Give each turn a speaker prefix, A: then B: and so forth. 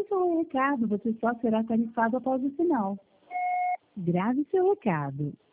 A: deixou um recado, você só será tarifado após o sinal. Grave seu recado.